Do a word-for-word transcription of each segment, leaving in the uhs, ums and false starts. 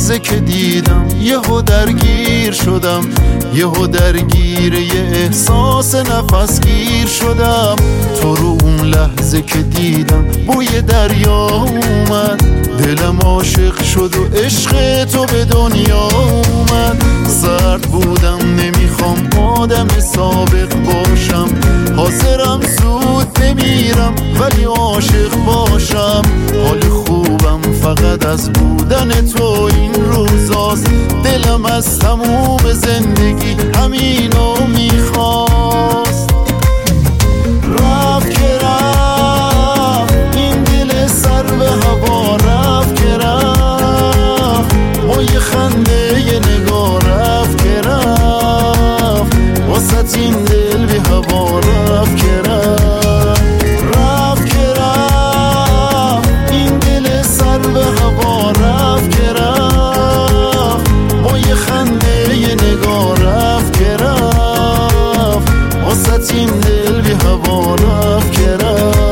لحظه که دیدم یهو درگیر شدم، یهو درگیر یه احساس نفسگیر شدم. تو رو اون لحظه که دیدم بوی دریا اومد، دلم عاشق شد و عشق تو به دنیا اومد. سرد بودم نمیخوام آدم سابق باشم، حاضرم زود بمیرم ولی عاشق باشم. حال خوبم فقط از بودن تو این روزاست، دلم از تموم زندگی همینو میخواست. رفت که رفت این دل سر به هوا، رفت که رفت با یه خنده یه نگاه، رفت که رفت واسه این دل بی هوا، رفت که رفت. رفت که رفت این دل سر به هوا، رفت که رفت با یه خنده یه نگاه، رفت که رفت واسه این دل بی هوا، رفت که رفت.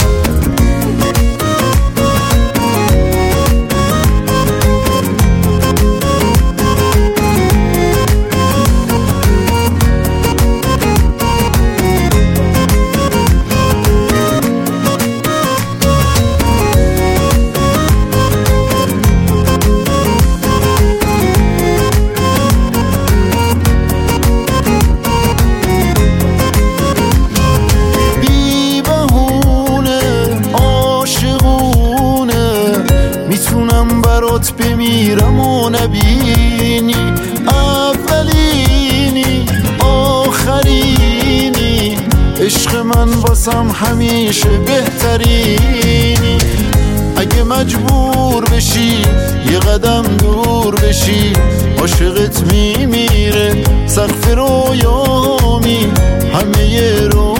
برات بمیرم و نبینی، اولینی آخرینی، عشق من واسم همیشه بهترینی. اگه مجبور بشی یه قدم دور بشی، عاشقت میمیره سقف رویامی همه رو